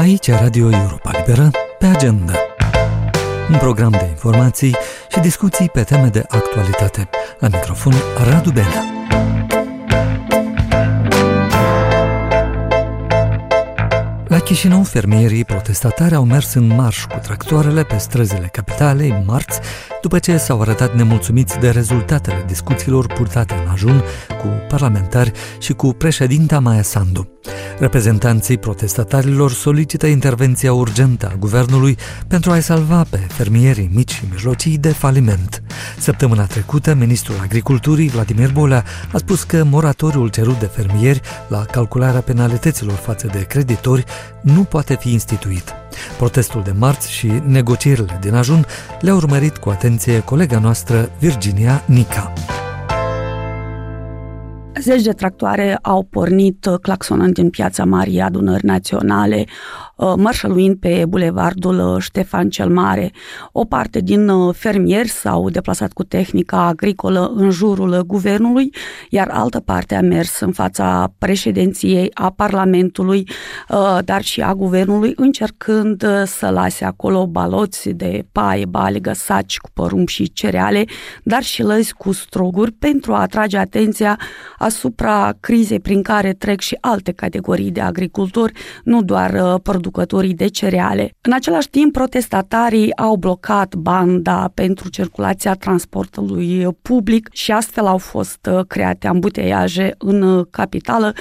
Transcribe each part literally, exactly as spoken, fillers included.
Aici Radio Europa Liberă, pe agenda. Un program de informații și discuții pe teme de actualitate. La microfon, Radu Benea. La Chișinău, fermierii protestatari au mers în marș cu tractoarele pe străzile capitalei marți, după ce s-au arătat nemulțumiți de rezultatele discuțiilor purtate în ajun cu parlamentari și cu președinta Maia Sandu. Reprezentanții protestatarilor solicită intervenția urgentă a guvernului pentru a-i salva pe fermierii mici și mijlocii de faliment. Săptămâna trecută, ministrul Agriculturii, Vladimir Bolea, a spus că moratoriul cerut de fermieri la calcularea penalităților față de creditori nu poate fi instituit. Protestul de marți și negocierile din ajun le-a urmărit cu atenție colega noastră Virginia Nica. Zeci de tractoare au pornit claxonând din Piața Marii Adunări Naționale, mărșăluind pe bulevardul Ștefan cel Mare. O parte din fermieri s-au deplasat cu tehnica agricolă în jurul guvernului, iar altă parte a mers în fața președinției, a Parlamentului, dar și a guvernului, încercând să lase acolo baloți de paie, balegă, saci cu porumb și cereale, dar și lăzi cu struguri pentru a atrage atenția asupra crizei prin care trec și alte categorii de agricultori, nu doar producătorii de cereale. În același timp, protestatarii au blocat banda pentru circulația transportului public și astfel au fost create ambuteiaje în capitală.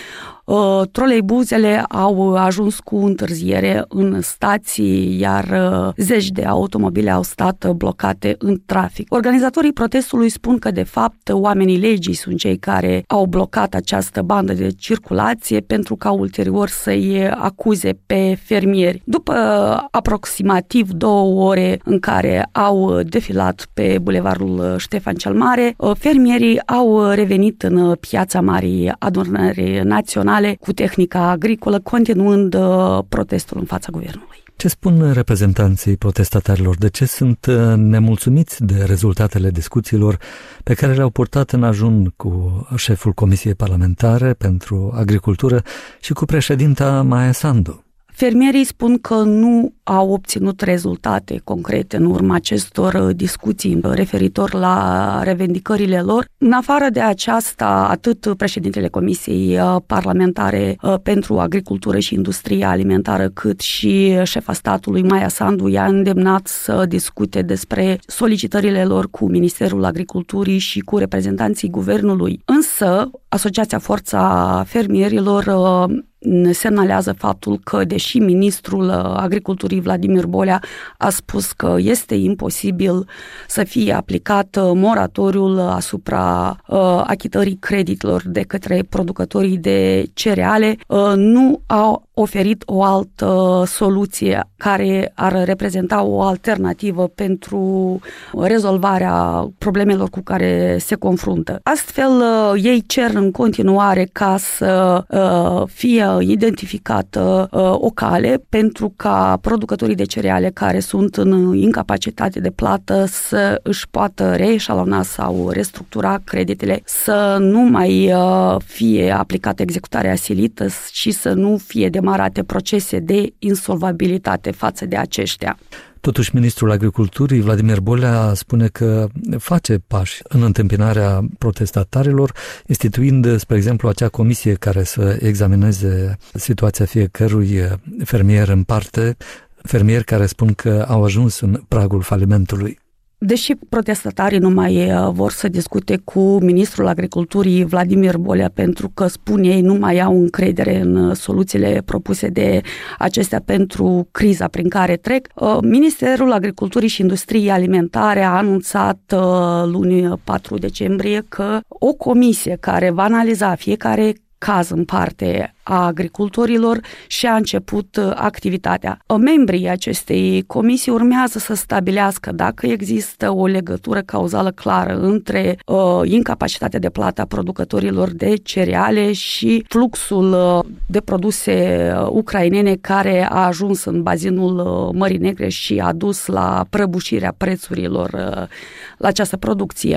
Troleibuzele au ajuns cu întârziere în stații, iar zeci de automobile au stat blocate în trafic. Organizatorii protestului spun că, de fapt, oamenii legii sunt cei care au blocat această bandă de circulație pentru ca ulterior să-i acuze pe fermieri. După aproximativ două ore în care au defilat pe bulevardul Ștefan cel Mare, fermierii au revenit în Piața Marii Adunări Naționale cu tehnica agricolă, continuând protestul în fața guvernului. Ce spun reprezentanții protestatarilor? De ce sunt nemulțumiți de rezultatele discuțiilor pe care le-au purtat în ajun cu șeful Comisiei Parlamentare pentru Agricultură și cu președinta Maia Sandu? Fermierii spun că nu au obținut rezultate concrete în urma acestor discuții referitor la revendicările lor. În afară de aceasta, atât președintele Comisiei Parlamentare pentru Agricultură și Industrie Alimentară, cât și șefa statului Maia Sandu i-a îndemnat să discute despre solicitările lor cu Ministerul Agriculturii și cu reprezentanții guvernului. Însă, Asociația Forța Fermierilor semnalează faptul că, deși ministrul Agriculturii Vladimir Bolea a spus că este imposibil să fie aplicat moratoriul asupra uh, achitării creditelor de către producătorii de cereale, uh, nu au oferit o altă soluție care ar reprezenta o alternativă pentru rezolvarea problemelor cu care se confruntă. Astfel, uh, ei cer în continuare ca să uh, fie identificată uh, o cale pentru ca producătorii de cereale care sunt în incapacitate de plată să își poată reeșalona sau restructura creditele, să nu mai uh, fie aplicată executarea silită și să nu fie demarate procese de insolvabilitate față de aceștia. Totuși, ministrul Agriculturii, Vladimir Bolea, spune că face pași în întâmpinarea protestatarilor, instituind, spre exemplu, acea comisie care să examineze situația fiecărui fermier în parte, fermieri care spun că au ajuns în pragul falimentului. Deși protestatarii nu mai vor să discute cu ministrul Agriculturii Vladimir Bolea pentru că, spun ei, nu mai au încredere în soluțiile propuse de acestea pentru criza prin care trec, Ministerul Agriculturii și Industriei Alimentare a anunțat luni patru decembrie că o comisie care va analiza fiecare caz în parte a agricultorilor și a început activitatea. Membrii acestei comisii urmează să stabilească dacă există o legătură cauzală clară între uh, incapacitatea de plată a producătorilor de cereale și fluxul uh, de produse ucrainene care a ajuns în bazinul uh, Mării Negre și a dus la prăbușirea prețurilor uh, la această producție.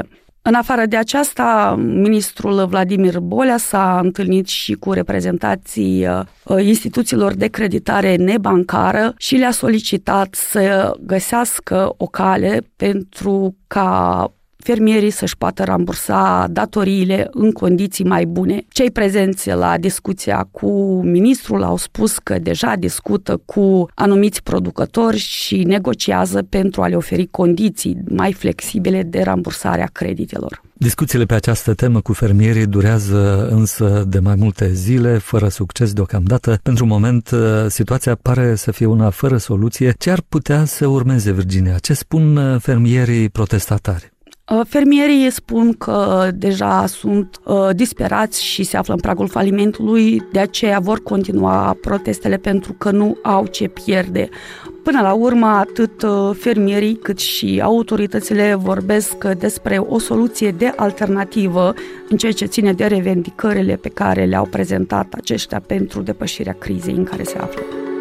În afară de aceasta, ministrul Vladimir Bolea s-a întâlnit și cu reprezentanții instituțiilor de creditare nebancară și le-a solicitat să găsească o cale pentru ca fermierii să-și poată rambursa datoriile în condiții mai bune. Cei prezenți la discuția cu ministrul au spus că deja discută cu anumiți producători și negociază pentru a le oferi condiții mai flexibile de rambursare a creditelor. Discuțiile pe această temă cu fermierii durează însă de mai multe zile, fără succes deocamdată. Pentru moment, situația pare să fie una fără soluție. Ce ar putea să urmeze, Virginia? Ce spun fermierii protestatari? Fermierii spun că deja sunt uh, disperați și se află în pragul falimentului, de aceea vor continua protestele pentru că nu au ce pierde. Până la urmă, atât fermierii cât și autoritățile vorbesc despre o soluție de alternativă în ceea ce ține de revendicările pe care le-au prezentat aceștia pentru depășirea crizei în care se află.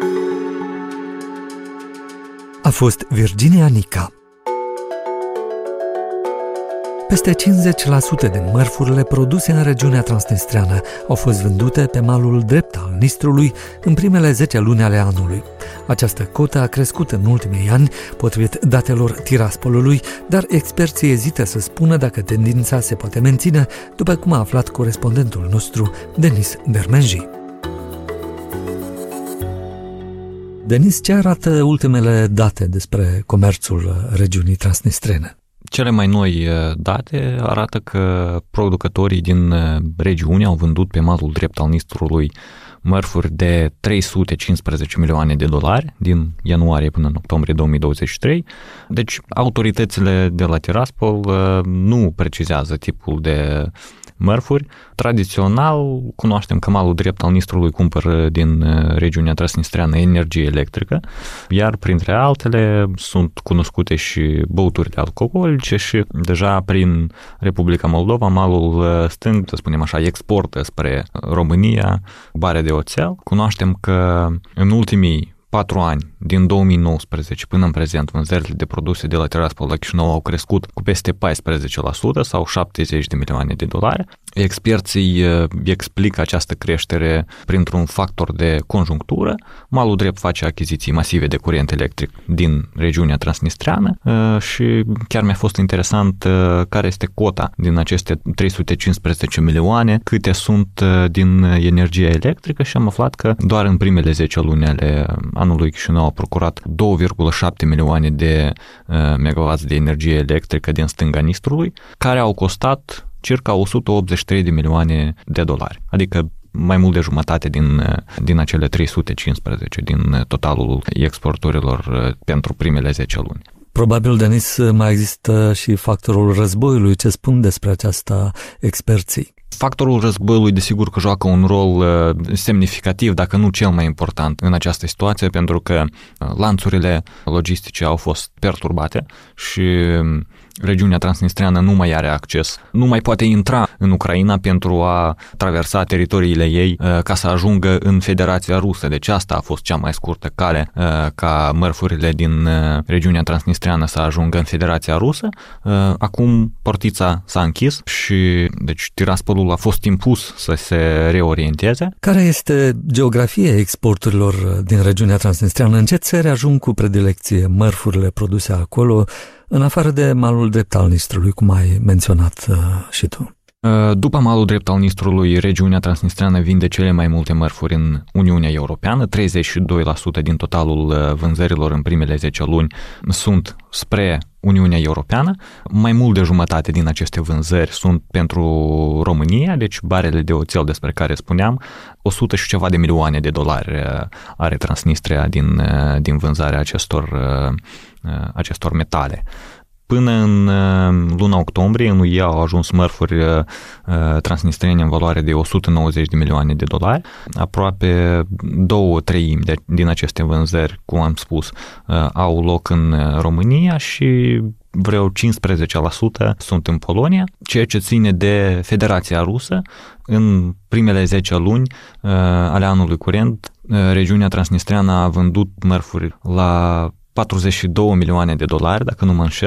A fost Virginia Nica. Peste cincizeci la sută din mărfurile produse în regiunea transnistreană au fost vândute pe malul drept al Nistrului în primele zece luni ale anului. Această cotă a crescut în ultimii ani, potrivit datelor Tiraspolului, dar experții ezită să spună dacă tendința se poate menține, după cum a aflat corespondentul nostru, Denis Dermenji. Denis, ce arată ultimele date despre comerțul regiunii transnistrene? Cele mai noi date arată că producătorii din regiune au vândut pe malul drept al Nistrului mărfuri de trei sute cincisprezece milioane de dolari din ianuarie până în octombrie două mii douăzeci și trei. Deci autoritățile de la Tiraspol nu precizează tipul de mărfuri. Tradițional, cunoaștem că malul drept al Nistrului cumpără din regiunea transnistreană energie electrică, iar printre altele sunt cunoscute și băuturile alcoolice și deja prin Republica Moldova, malul stâng, să spunem așa, exportă spre România bare de oțel. Cunoaștem că în ultimii patru ani, din două mii nouăsprezece până în prezent, vânzările de produse de la Tiraspol la Chișinău au crescut cu peste paisprezece la sută sau șaptezeci de milioane de dolari. Experții explică această creștere printr-un factor de conjunctură. Malul drept face achiziții masive de curent electric din regiunea transnistreană și chiar mi-a fost interesant care este cota din aceste trei sute cincisprezece milioane, câte sunt din energie electrică și am aflat că doar în primele zece luni ale anului Chișinău a procurat două virgulă șapte milioane de megawatts de energie electrică din stânga Nistrului, care au costat circa o sută optzeci și trei de milioane de dolari, adică mai mult de jumătate din, din acele trei sute cincisprezece din totalul exporturilor pentru primele zece luni. Probabil, Denis, mai există și factorul războiului. Ce spun despre aceasta experții? Factorul războiului, desigur că joacă un rol semnificativ, dacă nu cel mai important în această situație, pentru că lanțurile logistice au fost perturbate și regiunea transnistreană nu mai are acces, nu mai poate intra în Ucraina pentru a traversa teritoriile ei ca să ajungă în Federația Rusă. Deci asta a fost cea mai scurtă cale ca mărfurile din regiunea transnistreană să ajungă în Federația Rusă. Acum portița s-a închis și deci Tiraspolul a fost impus să se reorienteze. Care este geografia exporturilor din regiunea transnistreană? În ce țări ajung cu predilecție mărfurile produse acolo, în afară de malul drept al Nistrului, cum ai menționat uh, și tu? După malul drept al Nistrului, regiunea transnistreană vinde cele mai multe mărfuri în Uniunea Europeană. treizeci și doi la sută din totalul vânzărilor în primele zece luni sunt spre Uniunea Europeană. Mai mult de jumătate din aceste vânzări sunt pentru România, deci barele de oțel despre care spuneam, o sută și ceva de milioane de dolari are Transnistria din, din vânzarea acestor, acestor metale. Până în luna octombrie, în U E au ajuns mărfuri transnistrene în valoare de o sută nouăzeci de milioane de dolari. Aproape două treimi din aceste vânzări, cum am spus, au loc în România și vreo cincisprezece la sută sunt în Polonia, ceea ce ține de Federația Rusă. În primele zece luni ale anului curent, regiunea transnistreană a vândut mărfuri la patruzeci și două milioane de dolari, dacă nu mă înșel,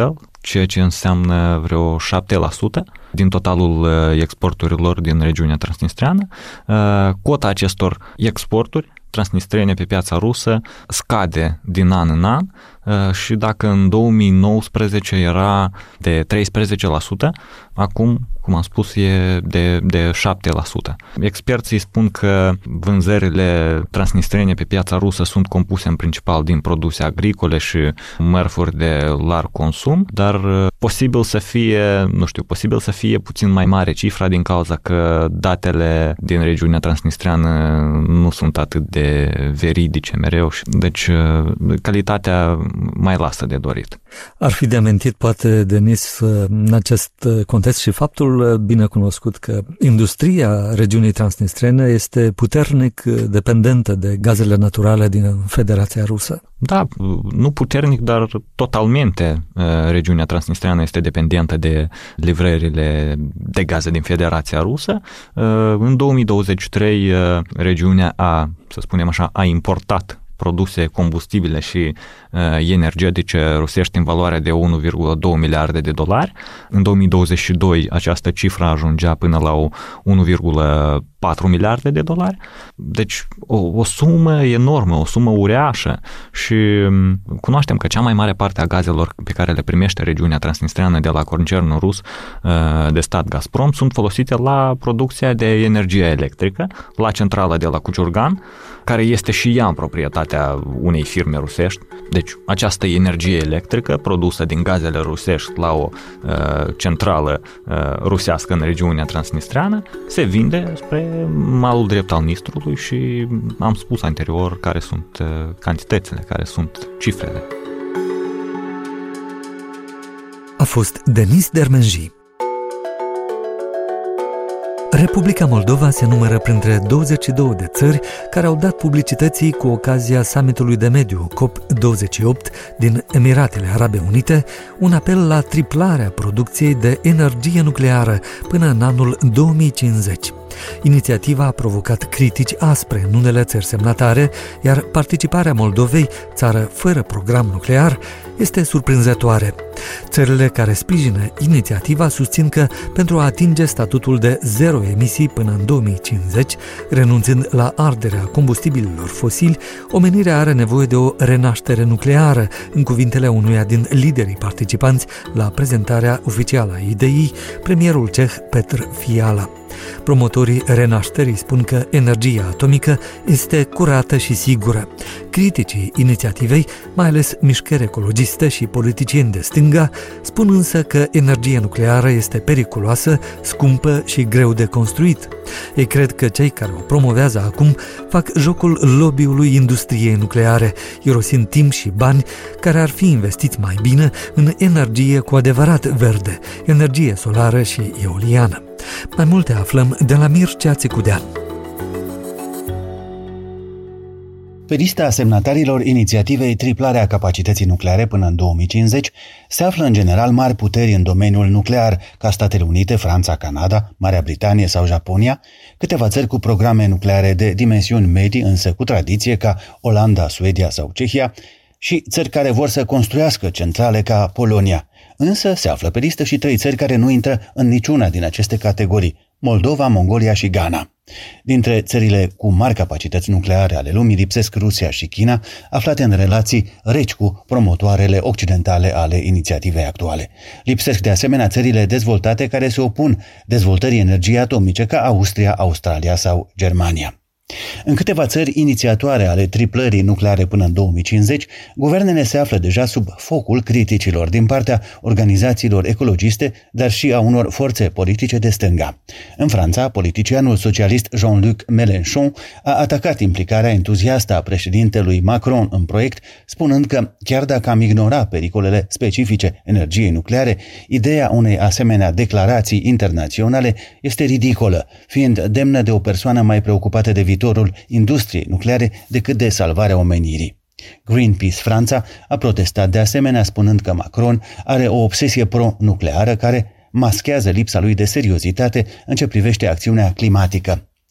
ceea ce înseamnă vreo șapte la sută din totalul exporturilor din regiunea transnistreană. Cota acestor exporturi transnistrene pe piața rusă scade din an în an și dacă în două mii nouăsprezece era de treisprezece la sută, acum, cum am spus, e de, de șapte la sută. Experții spun că vânzările transnistrene pe piața rusă sunt compuse în principal din produse agricole și mărfuri de larg consum, dar posibil să fie, nu știu, posibil să fie puțin mai mare cifra din cauza că datele din regiunea transnistreană nu sunt atât de veridice mereu și deci calitatea mai lasă de dorit. Ar fi de amintit, poate, Denis, în acest context și faptul bine cunoscut că industria regiunii transnistrene este puternic dependentă de gazele naturale din Federația Rusă. Da, nu puternic, dar totalmente regiunea transnistreană este dependentă de livrările de gaze din Federația Rusă. În două mii douăzeci și trei regiunea a, să spunem așa, a importat produse combustibile și uh, energetice rusești în valoare de unu virgulă doi miliarde de dolari. În două mii douăzeci și doi această cifră ajungea până la unu virgulă patru miliarde de dolari. Deci o, o sumă enormă, o sumă uriașă și cunoaștem că cea mai mare parte a gazelor pe care le primește regiunea transnistreană de la concernul rus uh, de stat Gazprom sunt folosite la producția de energie electrică, la centrala de la Cuciurgan, care este și ea în proprietatea unei firme rusești. Deci această energie electrică produsă din gazele rusești la o uh, centrală uh, rusească în regiunea transnistreană se vinde spre malul drept al Nistrului și am spus anterior care sunt uh, cantitățile, care sunt cifrele. A fost Denis Dermenji. Republica Moldova se numără printre douăzeci și două de țări care au dat publicității cu ocazia summitului de mediu C O P douăzeci și opt din Emiratele Arabe Unite un apel la triplarea producției de energie nucleară până în anul două mii cincizeci. Inițiativa a provocat critici aspre în unele țări semnatare, iar participarea Moldovei, țară fără program nuclear, este surprinzătoare. Țările care sprijină inițiativa susțin că pentru a atinge statutul de zero emisii până în două mii cincizeci, renunțând la arderea combustibililor fosili, omenirea are nevoie de o renaștere nucleară, în cuvintele unuia din liderii participanți la prezentarea oficială a ideii, premierul ceh Petr Fiala. Promotorii renașterii spun că energia atomică este curată și sigură. Criticii inițiativei, mai ales mișcări ecologiste și politicieni de stânga, spun însă că energia nucleară este periculoasă, scumpă și greu de construit. Ei cred că cei care o promovează acum fac jocul lobby-ului industriei nucleare, irosind timp și bani care ar fi investiți mai bine în energie cu adevărat verde, energie solară și eoliană. Mai multe aflăm de la Mircea Țicudean. Pe lista semnatarilor inițiativei Triplarea capacității nucleare până în două mii cincizeci se află în general mari puteri în domeniul nuclear, ca Statele Unite, Franța, Canada, Marea Britanie sau Japonia, câteva țări cu programe nucleare de dimensiuni medii, însă cu tradiție, ca Olanda, Suedia sau Cehia, și țări care vor să construiască centrale ca Polonia. Însă se află pe listă și trei țări care nu intră în niciuna din aceste categorii: Moldova, Mongolia și Ghana. Dintre țările cu mari capacități nucleare ale lumii lipsesc Rusia și China, aflate în relații reci cu promotoarele occidentale ale inițiativei actuale. Lipsesc de asemenea țările dezvoltate care se opun dezvoltării energiei atomice, ca Austria, Australia sau Germania. În câteva țări inițiatoare ale triplării nucleare până în două mii cincizeci, guvernele se află deja sub focul criticilor din partea organizațiilor ecologiste, dar și a unor forțe politice de stânga. În Franța, politicianul socialist Jean-Luc Mélenchon a atacat implicarea entuziastă a președintelui Macron în proiect, spunând că, chiar dacă am ignora pericolele specifice energiei nucleare, ideea unei asemenea declarații internaționale este ridicolă, fiind demnă de o persoană mai preocupată de viitorul industriei nucleare decât de salvarea omenirii. Greenpeace Franța a protestat de asemenea, spunând că Macron are o obsesie pro-nucleară care maschează lipsa lui de seriozitate în ce privește acțiunea climatică.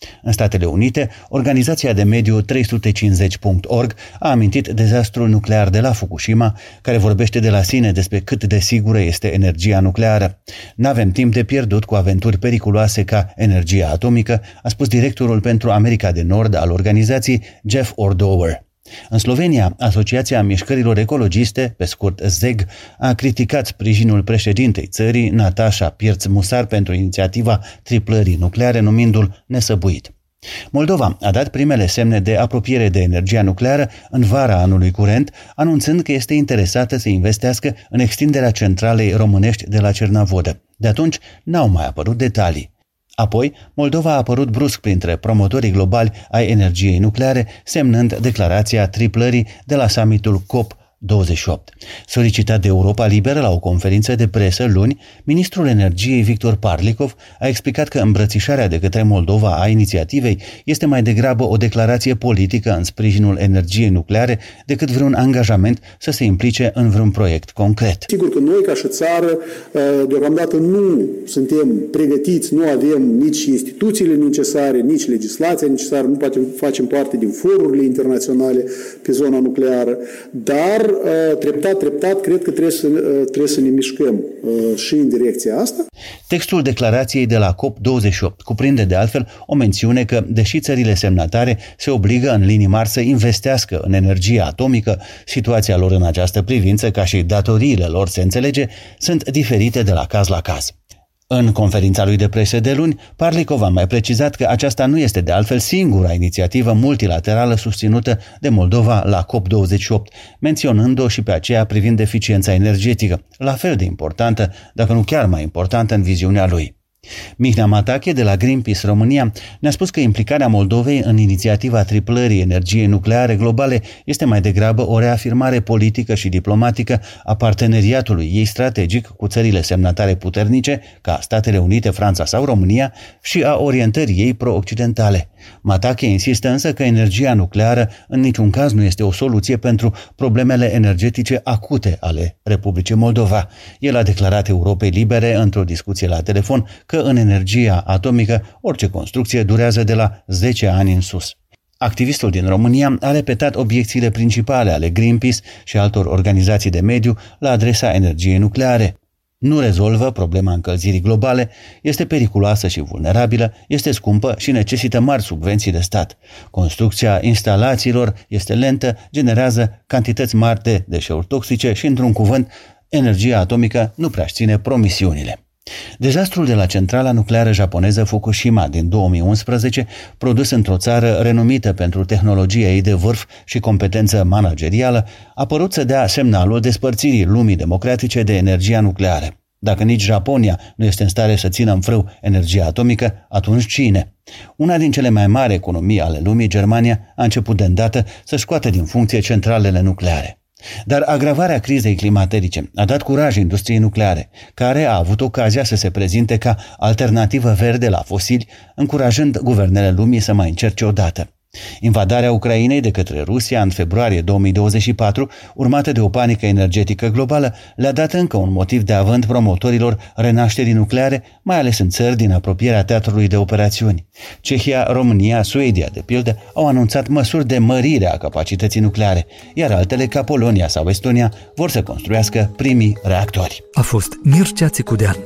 În Statele Unite, organizația de mediu trei sute cincizeci punct org a amintit dezastrul nuclear de la Fukushima, care vorbește de la sine despre cât de sigură este energia nucleară. N-avem timp de pierdut cu aventuri periculoase ca energia atomică, a spus directorul pentru America de Nord al organizației, Jeff Ordower. În Slovenia, Asociația Mișcărilor Ecologiste, pe scurt Z E G, a criticat sprijinul președintei țării, Nataša Pirc-Musar, pentru inițiativa triplării nucleare, numindu-l nesăbuit. Moldova a dat primele semne de apropiere de energia nucleară în vara anului curent, anunțând că este interesată să investească în extinderea centralei românești de la Cernavodă. De atunci n-au mai apărut detalii. Apoi, Moldova a apărut brusc printre promotorii globali ai energiei nucleare, semnând declarația triplării de la summitul C O P douăzeci și opt. Solicitat de Europa Liberă la o conferință de presă luni, ministrul energiei Victor Parlikov a explicat că îmbrățișarea de către Moldova a inițiativei este mai degrabă o declarație politică în sprijinul energiei nucleare decât vreun angajament să se implice în vreun proiect concret. Sigur că noi, ca și țară, deocamdată nu suntem pregătiți, nu avem nici instituțiile necesare, nici legislația necesară, nu facem parte din forurile internaționale pe zona nucleară, dar treptat, treptat, cred că trebuie să, trebuie să ne mișcăm și în direcția asta. Textul declarației de la C O P douăzeci și opt cuprinde de altfel o mențiune că, deși țările semnatare se obligă în linii mari să investească în energie atomică, situația lor în această privință, ca și datoriile lor, se înțelege, sunt diferite de la caz la caz. În conferința lui de presă de luni, Parlikov a mai precizat că aceasta nu este de altfel singura inițiativă multilaterală susținută de Moldova la C O P douăzeci și opt, menționând-o și pe aceea privind eficiența energetică, la fel de importantă, dacă nu chiar mai importantă în viziunea lui. Mihnea Matache de la Greenpeace România ne-a spus că implicarea Moldovei în inițiativa triplării energiei nucleare globale este mai degrabă o reafirmare politică și diplomatică a parteneriatului ei strategic cu țările semnatare puternice, ca Statele Unite, Franța sau România, și a orientării ei pro-occidentale. Matache insistă însă că energia nucleară în niciun caz nu este o soluție pentru problemele energetice acute ale Republicii Moldova. El a declarat Europei Libere într-o discuție la telefon că în energia atomică orice construcție durează de la zece ani în sus. Activistul din România a repetat obiecțiile principale ale Greenpeace și altor organizații de mediu la adresa energiei nucleare. Nu rezolvă problema încălzirii globale, este periculoasă și vulnerabilă, este scumpă și necesită mari subvenții de stat. Construcția instalațiilor este lentă, generează cantități mari de deșeuri toxice și, într-un cuvânt, energia atomică nu prea ține promisiunile. Dezastrul de la centrala nucleară japoneză Fukushima din două mii unsprezece, produs într-o țară renumită pentru tehnologia ei de vârf și competență managerială, a părut să dea semnalul despărțirii lumii democratice de energia nucleară. Dacă nici Japonia nu este în stare să țină în frâu energia atomică, atunci cine? Una din cele mai mari economii ale lumii, Germania, a început de îndată să scoată din funcție centralele nucleare. Dar agravarea crizei climaterice a dat curaj industriei nucleare, care a avut ocazia să se prezinte ca alternativă verde la fosili, încurajând guvernele lumii să mai încerce odată. Invadarea Ucrainei de către Rusia în februarie două mii douăzeci și patru, urmată de o panică energetică globală, le-a dat încă un motiv de avânt promotorilor renașterii nucleare, mai ales în țări din apropierea teatrului de operațiuni. Cehia, România, Suedia, de pildă, au anunțat măsuri de mărire a capacității nucleare, iar altele, ca Polonia sau Estonia, vor să construiască primii reactori. A fost Mircea Țicudean.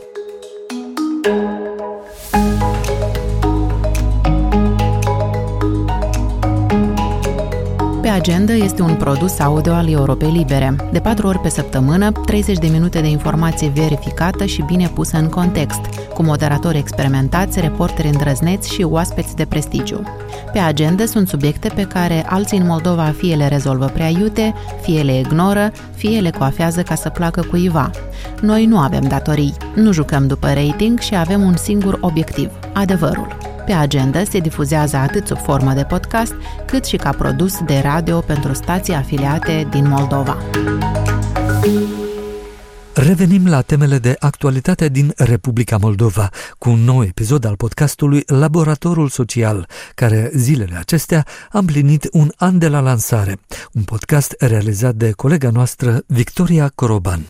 Pe Agenda este un produs audio al Europei Libere. De patru ori pe săptămână, treizeci de minute de informație verificată și bine pusă în context, cu moderatori experimentați, reporteri îndrăzneți și oaspeți de prestigiu. Pe Agenda sunt subiecte pe care alții în Moldova fie le rezolvă prea iute, fie le ignoră, fie le coafează ca să placă cuiva. Noi nu avem datorii, nu jucăm după rating și avem un singur obiectiv, adevărul. Pe Agenda se difuzează atât sub formă de podcast, cât și ca produs de radio pentru stații afiliate din Moldova. Revenim la temele de actualitate din Republica Moldova, cu un nou episod al podcastului Laboratorul Social, care zilele acestea a împlinit un an de la lansare, un podcast realizat de colega noastră Victoria Coroban.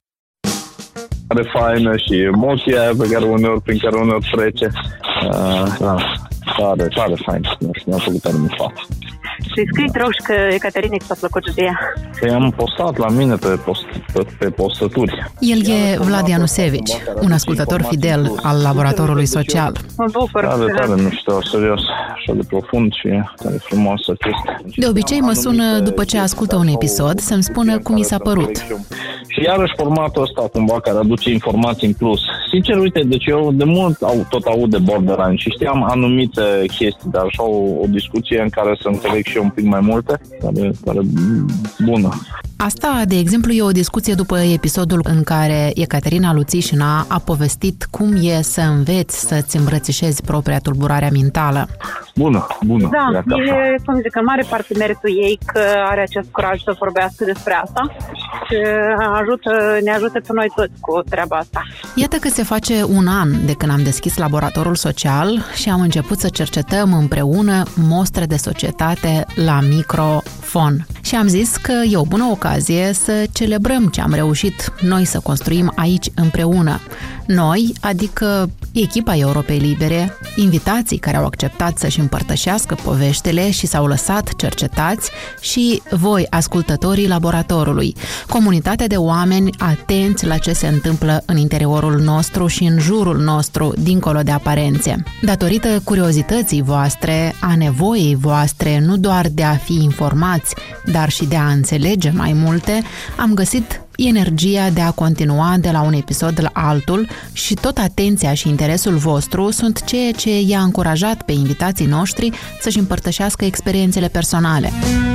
Are faină și emoția pe care uneori, prin care uneori trece. Uh, da. tare, tare fain. Mi-a făcut tare mult față. Și scrii, te rog, că Ecaterina ți-a plăcut de ea. Păi am postat la mine pe, post, pe, pe postături. El e Vlad Ianusevici, un ascultător fidel al laboratorului social. Mă bucur. Tare, tare mișto, serios, așa de profund și tare frumoasă chestie. De obicei mă sună după ce ascultă un episod să-mi spună cum i s-a părut. Și iarăși formatul ăsta cumva care aduce informații în plus. Sincer, uite, deci eu de mult au, tot aud de borderline și știam anumite chestii, dar așa o, o discuție în care să înțeleg și eu un pic mai multe, care, care bună. Asta, de exemplu, e o discuție după episodul în care Ecaterina Luțișina a povestit cum e să înveți să-ți îmbrățișezi propria tulburare mentală. Bună, bună. Da, e, cum zic, în mare parte meritul ei că are acest curaj să vorbească despre asta și ajută, ne ajută pe noi toți cu treaba asta. Iată că se face un an de când am deschis laboratorul social și am început să cercetăm împreună mostre de societate la microfon. Și am zis că e o bună ocazie să celebrăm ce am reușit noi să construim aici împreună. Noi, adică echipa Europei Libere, invitații care au acceptat să-și împărtășească poveștile și s-au lăsat cercetați și voi, ascultătorii laboratorului, comunitatea de oameni atenți la ce se întâmplă în interiorul nostru și în jurul nostru, dincolo de aparențe. Datorită curiozității voastre, a nevoii voastre, nu doar de a fi informați, dar și de a înțelege mai multe, am găsit energia de a continua de la un episod la altul și tot atenția și interesul vostru sunt ceea ce i-a încurajat pe invitații noștri să-și împărtășească experiențele personale.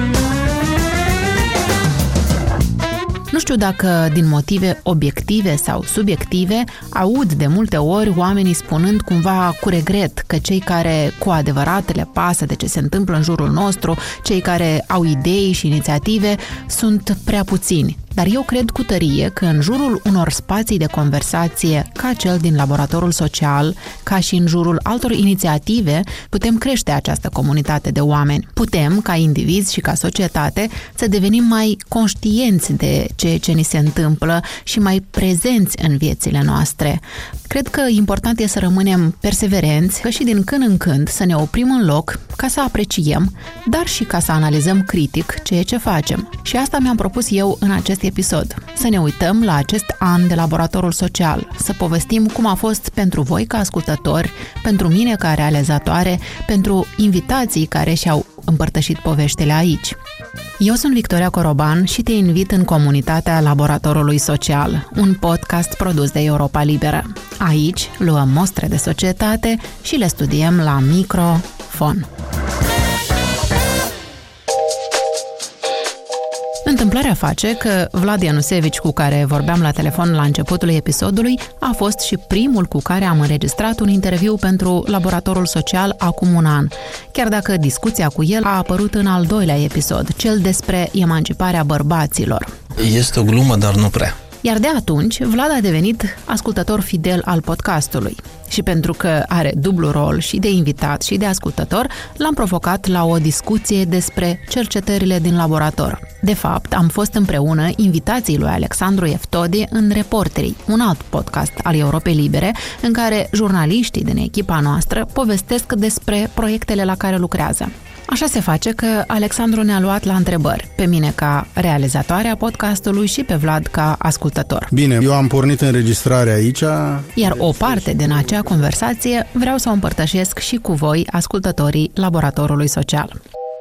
Nu știu dacă din motive obiective sau subiective aud de multe ori oamenii spunând cumva cu regret că cei care cu adevărat le pasă de ce se întâmplă în jurul nostru, cei care au idei și inițiative, sunt prea puțini. Dar eu cred cu tărie că în jurul unor spații de conversație ca cel din laboratorul social, ca și în jurul altor inițiative, putem crește această comunitate de oameni. Putem, ca indivizi și ca societate, să devenim mai conștienți de ceea ce ni se întâmplă și mai prezenți în viețile noastre. Cred că important e să rămânem perseverenți, că și din când în când să ne oprim în loc ca să apreciem, dar și ca să analizăm critic ceea ce facem. Și asta mi-am propus eu în acest episod. Să ne uităm la acest an de laboratorul social, să povestim cum a fost pentru voi ca ascultători, pentru mine ca realizatoare, pentru invitații care și-au împărtășit poveștile aici. Eu sunt Victoria Coroban și te invit în comunitatea Laboratorului Social, un podcast produs de Europa Liberă. Aici luăm mostre de societate și le studiem la microfon. Întâmplarea face că Vlad Ianusevici, cu care vorbeam la telefon la începutul episodului, a fost și primul cu care am înregistrat un interviu pentru Laboratorul Social acum un an, chiar dacă discuția cu el a apărut în al doilea episod, cel despre emanciparea bărbaților. Este o glumă, dar nu prea. Iar de atunci, Vlad a devenit ascultător fidel al podcastului. Și pentru că are dublu rol și de invitat și de ascultător, l-am provocat la o discuție despre cercetările din laborator. De fapt, am fost împreună invitații lui Alexandru Eftodi în Reporterii, un alt podcast al Europei Libere, în care jurnaliștii din echipa noastră povestesc despre proiectele la care lucrează. Așa se face că Alexandru ne-a luat la întrebări, pe mine ca realizatoare a podcastului și pe Vlad ca ascultător. Bine, eu am pornit înregistrarea aici. Iar o parte din acea conversație vreau să o împărtășesc și cu voi, ascultătorii Laboratorului Social.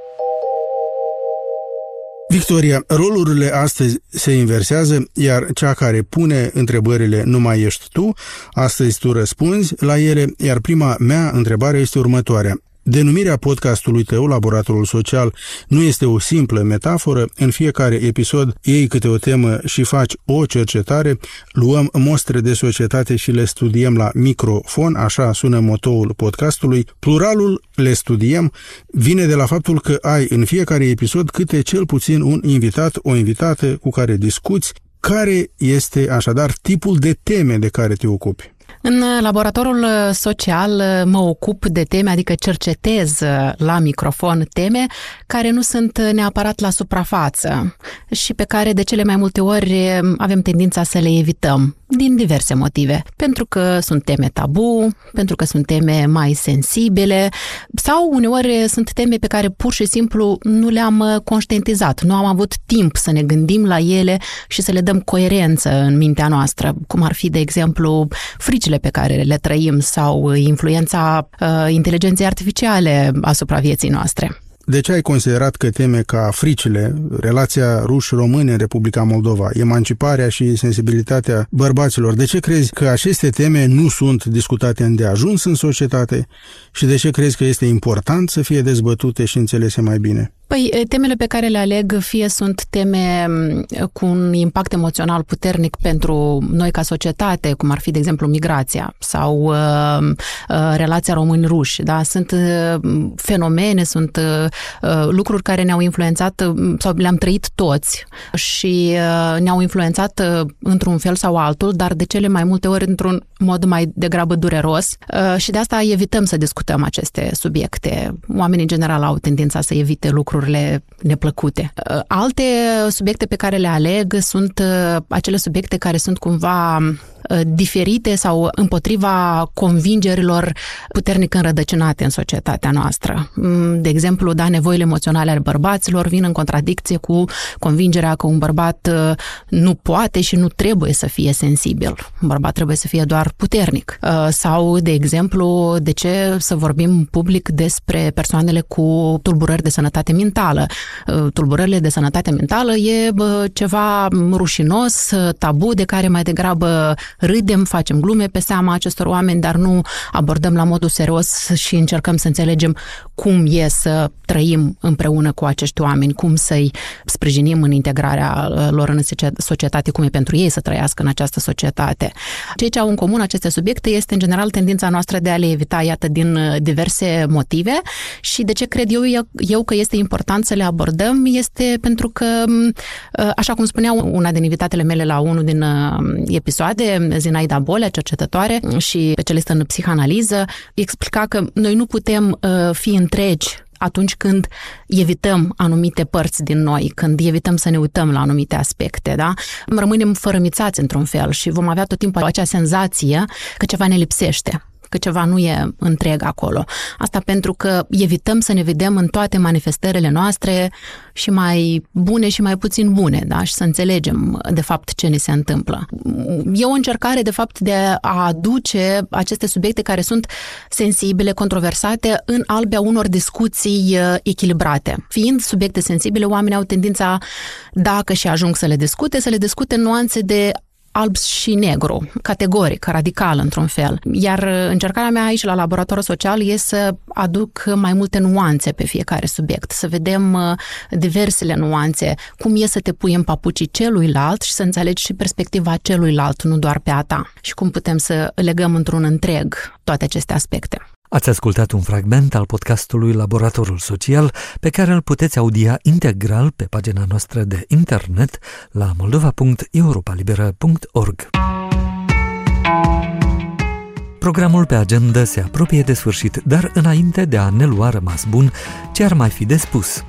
Victoria, rolurile astăzi se inversează, iar cea care pune întrebările nu mai ești tu, astăzi tu răspunzi la ele, iar prima mea întrebare este următoarea. Denumirea podcastului tău, Laboratorul Social, nu este o simplă metaforă. În fiecare episod iei câte o temă și faci o cercetare, luăm mostre de societate și le studiem la microfon, așa sună motoul podcastului. Pluralul le studiem vine de la faptul că ai în fiecare episod câte cel puțin un invitat, o invitată cu care discuți. Care este așadar tipul de teme de care te ocupi? În laboratorul social mă ocup de teme, adică cercetez la microfon teme care nu sunt neapărat la suprafață și pe care de cele mai multe ori avem tendința să le evităm. din diverse motive. Pentru că sunt teme tabu, pentru că sunt teme mai sensibile sau uneori sunt teme pe care pur și simplu nu le-am conștientizat, nu am avut timp să ne gândim la ele și să le dăm coerență în mintea noastră, cum ar fi, de exemplu, fricile pe care le trăim sau influența uh, inteligenței artificiale asupra vieții noastre. De ce ai considerat că teme ca fricile, relația ruși-români în Republica Moldova, emanciparea și sensibilitatea bărbaților, de ce crezi că aceste teme nu sunt discutate îndeajuns în societate și de ce crezi că este important să fie dezbătute și înțelese mai bine? Păi, temele pe care le aleg fie sunt teme cu un impact emoțional puternic pentru noi ca societate, cum ar fi, de exemplu, migrația sau uh, uh, relația români-ruși. Da? Sunt uh, fenomene, sunt uh, lucruri care ne-au influențat uh, sau le-am trăit toți și uh, ne-au influențat uh, într-un fel sau altul, dar de cele mai multe ori într-un mod mai degrabă dureros uh, și de asta evităm să discutăm aceste subiecte. Oamenii, în general, au tendința să evite lucruri neplăcute. Alte subiecte pe care le aleg sunt acele subiecte care sunt cumva diferite sau împotriva convingerilor puternic înrădăcinate în societatea noastră. De exemplu, da, nevoile emoționale ale bărbaților vin în contradicție cu convingerea că un bărbat nu poate și nu trebuie să fie sensibil. Un bărbat trebuie să fie doar puternic. Sau, de exemplu, de ce să vorbim public despre persoanele cu tulburări de sănătate mentală. Tulburările de sănătate mentală e ceva rușinos, tabu, de care mai degrabă râdem, facem glume pe seama acestor oameni, dar nu abordăm la modul serios și încercăm să înțelegem cum e să trăim împreună cu acești oameni, cum să-i sprijinim în integrarea lor în societate, cum e pentru ei să trăiască în această societate. Ceea ce au în comun aceste subiecte este, în general, tendința noastră de a le evita, iată, din diverse motive și de ce cred eu, eu că este important să le abordăm este pentru că, așa cum spunea una din invitatele mele la unul din episoade, Zinaida Bolea, cercetătoare și specialistă în psihanaliză, explica că noi nu putem fi întregi atunci când evităm anumite părți din noi, când evităm să ne uităm la anumite aspecte, da? Rămânem fărămițați într-un fel și vom avea tot timpul acea senzație că ceva ne lipsește, că ceva nu e întreg acolo. Asta pentru că evităm să ne vedem în toate manifestările noastre și mai bune și mai puțin bune, da? Și să înțelegem de fapt ce ne se întâmplă. E o încercare de fapt de a aduce aceste subiecte care sunt sensibile, controversate, în albea unor discuții echilibrate. Fiind subiecte sensibile, oamenii au tendința, dacă și ajung să le discute, să le discute nuanțe de alb și negru, categoric, radical într-un fel. Iar încercarea mea aici la laboratorul social e să aduc mai multe nuanțe pe fiecare subiect, să vedem diversele nuanțe, cum e să te pui în papucii celuilalt și să înțelegi și perspectiva celuilalt, nu doar pe a ta. Și cum putem să legăm într-un întreg toate aceste aspecte. Ați ascultat un fragment al podcastului Laboratorul Social, pe care îl puteți audia integral pe pagina noastră de internet la moldova punct europa liberă punct org. Programul pe agenda se apropie de sfârșit, dar înainte de a ne lua rămas bun, ce ar mai fi de spus?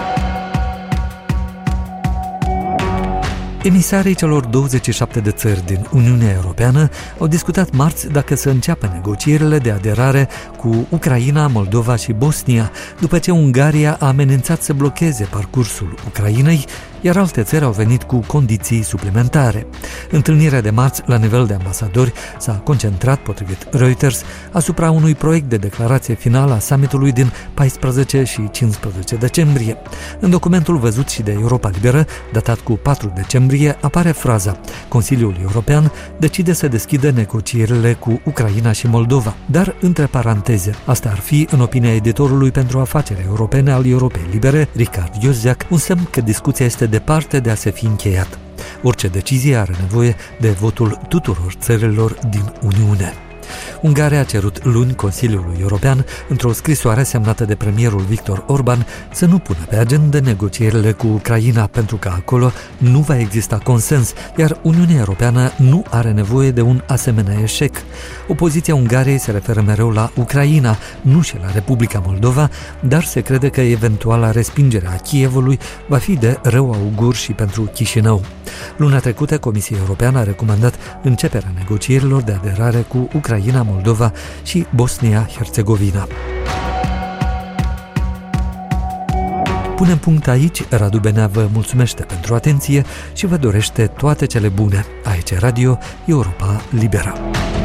Emisarii celor douăzeci și șapte de țări din Uniunea Europeană au discutat marți dacă să înceapă negocierile de aderare cu Ucraina, Moldova și Bosnia, după ce Ungaria a amenințat să blocheze parcursul Ucrainei, iar alte țări au venit cu condiții suplimentare. Întâlnirea de marți la nivel de ambasadori s-a concentrat, potrivit Reuters, asupra unui proiect de declarație finală a summitului din paisprezece și cincisprezece decembrie. În documentul văzut și de Europa Liberă, datat cu patru decembrie, apare fraza: Consiliul European decide să deschidă negocierile cu Ucraina și Moldova, dar între paranteze. Asta ar fi, în opinia editorului pentru afaceri europene al Europei Libere, Richard Ioziac, un semn că discuția este departe de a se fi încheiat. Orice decizie are nevoie de votul tuturor țărilor din Uniune. Ungaria a cerut luni Consiliului European, într-o scrisoare semnată de premierul Viktor Orban, să nu pună pe agenda negocierile cu Ucraina, pentru că acolo nu va exista consens, iar Uniunea Europeană nu are nevoie de un asemenea eșec. Opoziția Ungariei se referă mereu la Ucraina, nu și la Republica Moldova, dar se crede că eventuala respingere a Kievului va fi de rău augur și pentru Chișinău. Luna trecută, Comisia Europeană a recomandat începerea negocierilor de aderare cu Ucraina, Moldova și Bosnia-Herzegovina. Punem punct aici, Radu Benea vă mulțumește pentru atenție și vă dorește toate cele bune. Aici Radio Europa Liberă.